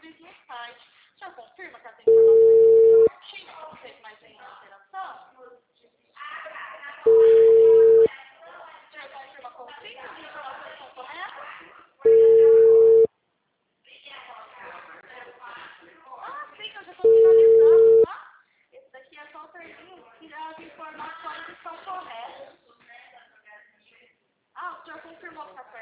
disponíveis no site. O senhor confirma que as informações certinhas, não teve mais nenhuma alteração? O senhor confirma consigo as informações são corretas? Ah, sim, eu já estou finalizando, tá? Esse daqui é só o serviço que as informações estão corretas. Ah, o senhor confirmou que está certo.